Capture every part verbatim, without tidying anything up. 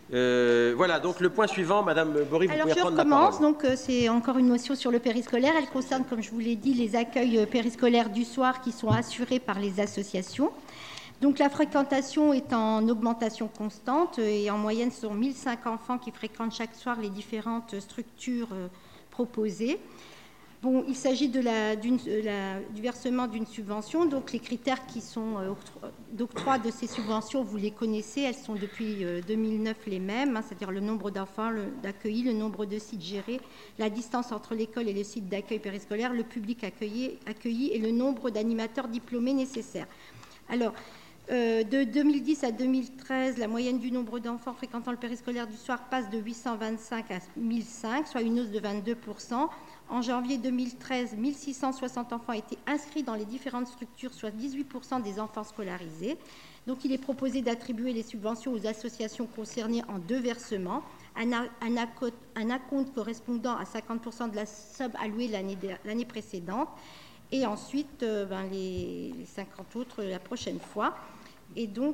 Euh, voilà, donc le point suivant, Madame Bory, vous Alors, pouvez je prendre la parole. recommence. Donc, euh, c'est encore une motion sur le périscolaire. Elle concerne, comme je vous l'ai dit, les accueils périscolaires du soir qui sont assurés par les associations. Donc, la fréquentation est en augmentation constante et en moyenne, ce sont mille cinq enfants qui fréquentent chaque soir les différentes structures euh, proposées. Bon, il s'agit de la, d'une, la, du versement d'une subvention. Donc, les critères qui sont euh, d'octroi de ces subventions, vous les connaissez. Elles sont depuis euh, deux mille neuf les mêmes, hein, c'est-à-dire le nombre d'enfants d'accueillis, le nombre de sites gérés, la distance entre l'école et le site d'accueil périscolaire, le public accueilli, accueilli et le nombre d'animateurs diplômés nécessaires. Alors, euh, de deux mille dix à deux mille treize, la moyenne du nombre d'enfants fréquentant le périscolaire du soir passe de huit cent vingt-cinq à mille cinq, soit une hausse de vingt-deux pour cent. En janvier deux mille treize, mille six cent soixante enfants étaient inscrits dans les différentes structures, soit dix-huit pour cent des enfants scolarisés. Donc, il est proposé d'attribuer les subventions aux associations concernées en deux versements. Un, un, un acompte correspondant à cinquante pour cent de la somme allouée l'année précédente. Et ensuite, euh, ben, les, les cinquante autres la prochaine fois. Et donc,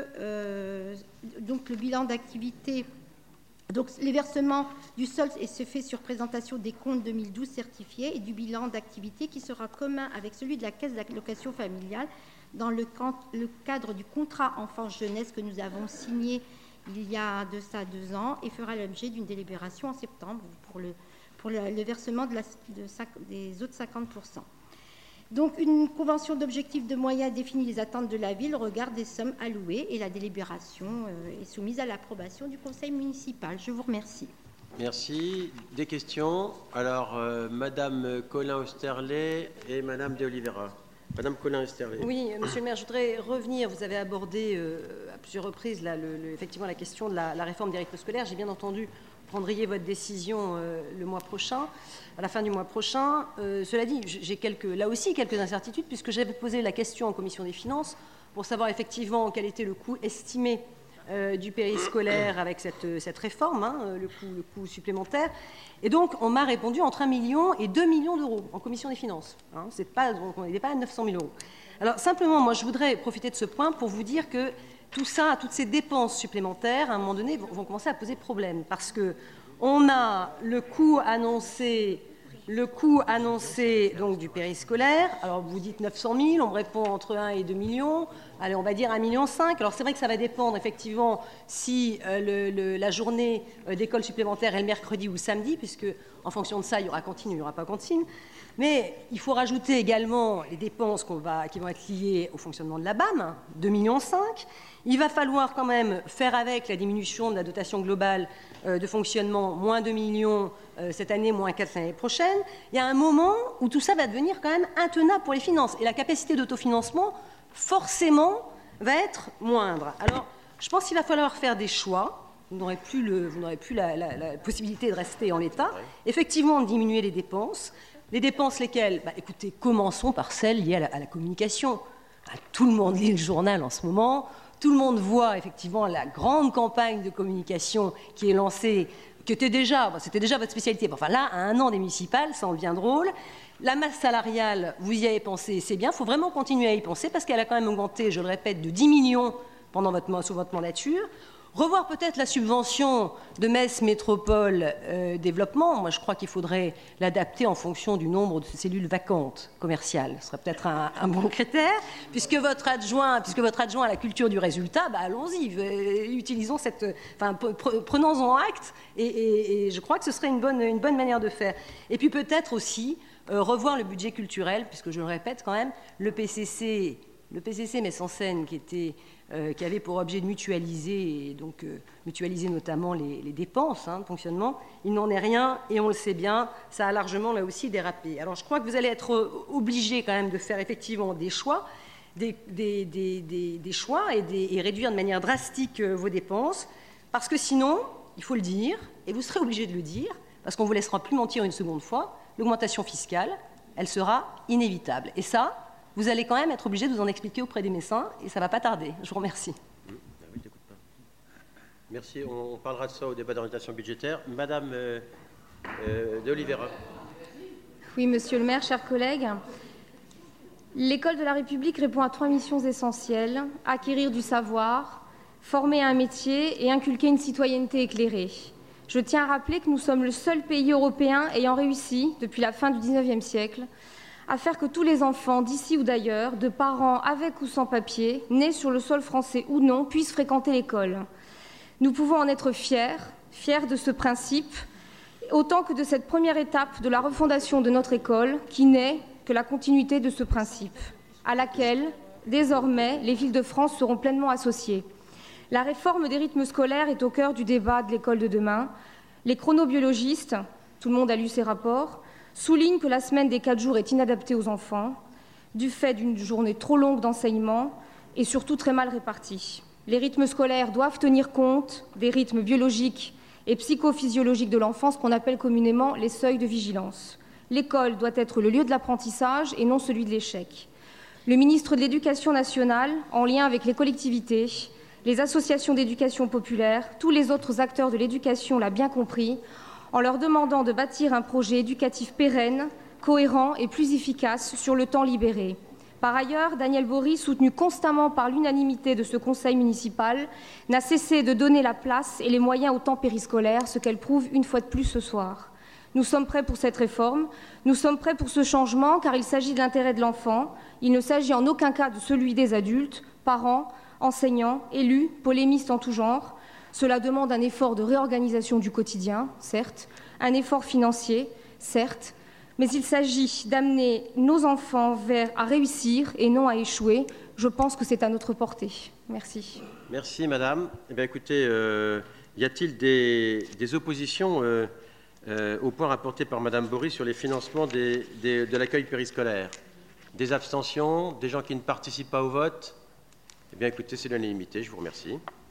euh, donc le bilan d'activité... Donc, les versements du solde se fait sur présentation des comptes deux mille douze certifiés et du bilan d'activité qui sera commun avec celui de la caisse d'allocation familiale dans le cadre du contrat enfance-jeunesse que nous avons signé il y a de ça deux ans et fera l'objet d'une délibération en septembre pour le, pour le, le versement de la, de, des autres cinquante pour cent. Donc, une convention d'objectifs de moyens définit les attentes de la ville au regard des sommes allouées et la délibération euh, est soumise à l'approbation du conseil municipal. Je vous remercie. Merci. Des questions? Alors, euh, Madame Colin-Oesterlé et Madame De Oliveira. Madame Colin-Oesterlé. Oui, Monsieur le maire, je voudrais revenir. Vous avez abordé euh, à plusieurs reprises là, le, le, effectivement la question de la, la réforme des rythmes scolaires. J'ai bien entendu prendriez votre décision euh, le mois prochain, à la fin du mois prochain. Euh, cela dit, j'ai quelques, là aussi quelques incertitudes, puisque j'avais posé la question en commission des finances pour savoir effectivement quel était le coût estimé euh, du périscolaire avec cette, cette réforme, hein, le, coût, le coût supplémentaire. Et donc, on m'a répondu entre un million et deux millions d'euros en commission des finances. Hein, c'est pas, donc on n'est pas à neuf cent mille euros. Alors, simplement, moi, je voudrais profiter de ce point pour vous dire que tout ça, toutes ces dépenses supplémentaires, à un moment donné, vont commencer à poser problème parce que on a le coût annoncé, le coût annoncé donc du périscolaire. Alors vous dites neuf cent mille, on me répond entre un et deux millions. Allez, on va dire un virgule cinq million. Alors c'est vrai que ça va dépendre effectivement si euh, le, le, la journée euh, d'école supplémentaire est le mercredi ou le samedi, puisque en fonction de ça, il y aura cantine ou il n'y aura pas cantine. Mais il faut rajouter également les dépenses qu'on va, qui vont être liées au fonctionnement de la B A M, deux virgule cinq millions. Il va falloir quand même faire avec la diminution de la dotation globale euh, de fonctionnement, moins deux millions euh, cette année, moins quatre l'année prochaine. Il y a un moment où tout ça va devenir quand même intenable pour les finances. Et la capacité d'autofinancement, forcément, va être moindre. Alors, je pense qu'il va falloir faire des choix. Vous n'aurez plus, le, vous n'aurez plus la, la, la possibilité de rester en l'état. Effectivement, diminuer les dépenses. Les dépenses lesquelles? Bah, écoutez, commençons par celles liées à la, à la communication. Ah, tout le monde lit le journal en ce moment. Tout le monde voit effectivement la grande campagne de communication qui est lancée, qui était déjà, bon, c'était déjà votre spécialité. Enfin là, à un an des municipales, ça en devient drôle. La masse salariale, vous y avez pensé, c'est bien. Il faut vraiment continuer à y penser parce qu'elle a quand même augmenté, je le répète, de dix millions pendant votre, sous votre mandature. Revoir peut-être la subvention de Metz Métropole euh, Développement. Moi, je crois qu'il faudrait l'adapter en fonction du nombre de cellules vacantes commerciales. Ce serait peut-être un, un bon critère. Puisque votre adjoint, puisque votre adjoint a la culture du résultat, bah, allons-y, utilisons cette, enfin, prenons-en acte. Et, et, et je crois que ce serait une bonne, une bonne manière de faire. Et puis peut-être aussi euh, revoir le budget culturel, puisque je le répète quand même, le P C C, le P C C Metz en Scène, qui était Euh, qui avait pour objet de mutualiser, et donc euh, mutualiser notamment les, les dépenses hein, de fonctionnement. Il n'en est rien, et on le sait bien, ça a largement là aussi dérapé. Alors je crois que vous allez être obligés quand même de faire effectivement des choix, des, des, des, des, des choix et, des, et réduire de manière drastique euh, vos dépenses, parce que sinon, il faut le dire, et vous serez obligés de le dire, parce qu'on ne vous laissera plus mentir une seconde fois, l'augmentation fiscale, elle sera inévitable. Et ça, vous allez quand même être obligé de vous en expliquer auprès des médecins, et ça ne va pas tarder. Je vous remercie. Mmh. Ah oui, t'écoutes pas. Merci. On parlera de ça au débat d'orientation budgétaire. Madame euh, euh, De Oliveira. Oui, monsieur le maire, chers collègues. L'école de la République répond à trois missions essentielles. Acquérir du savoir, former à un métier et inculquer une citoyenneté éclairée. Je tiens à rappeler que nous sommes le seul pays européen ayant réussi, depuis la fin du dix-neuvième siècle, à faire que tous les enfants d'ici ou d'ailleurs, de parents avec ou sans papier, nés sur le sol français ou non, puissent fréquenter l'école. Nous pouvons en être fiers, fiers de ce principe, autant que de cette première étape de la refondation de notre école, qui n'est que la continuité de ce principe, à laquelle, désormais, les Îles-de-France seront pleinement associées. La réforme des rythmes scolaires est au cœur du débat de l'école de demain. Les chronobiologistes, tout le monde a lu ces rapports, soulignent que la semaine des quatre jours est inadaptée aux enfants, du fait d'une journée trop longue d'enseignement et surtout très mal répartie. Les rythmes scolaires doivent tenir compte des rythmes biologiques et psychophysiologiques de l'enfant, ce qu'on appelle communément les seuils de vigilance. L'école doit être le lieu de l'apprentissage et non celui de l'échec. Le ministre de l'Éducation nationale, en lien avec les collectivités, les associations d'éducation populaire, tous les autres acteurs de l'éducation l'a bien compris, en leur demandant de bâtir un projet éducatif pérenne, cohérent et plus efficace sur le temps libéré. Par ailleurs, Daniel Bory, soutenu constamment par l'unanimité de ce conseil municipal, n'a cessé de donner la place et les moyens au temps périscolaire, ce qu'elle prouve une fois de plus ce soir. Nous sommes prêts pour cette réforme, nous sommes prêts pour ce changement, car il s'agit de l'intérêt de l'enfant, il ne s'agit en aucun cas de celui des adultes, parents, enseignants, élus, polémistes en tout genre. Cela demande un effort de réorganisation du quotidien, certes, un effort financier, certes, mais il s'agit d'amener nos enfants vers à réussir et non à échouer. Je pense que c'est à notre portée. Merci. Merci, madame. Eh bien, écoutez, euh, y a-t-il des, des oppositions euh, euh, au point rapporté par madame Bory sur les financements des, des, de l'accueil périscolaire? Des abstentions? Des gens qui ne participent pas au vote? Eh bien, écoutez, c'est l'unanimité. Je vous remercie.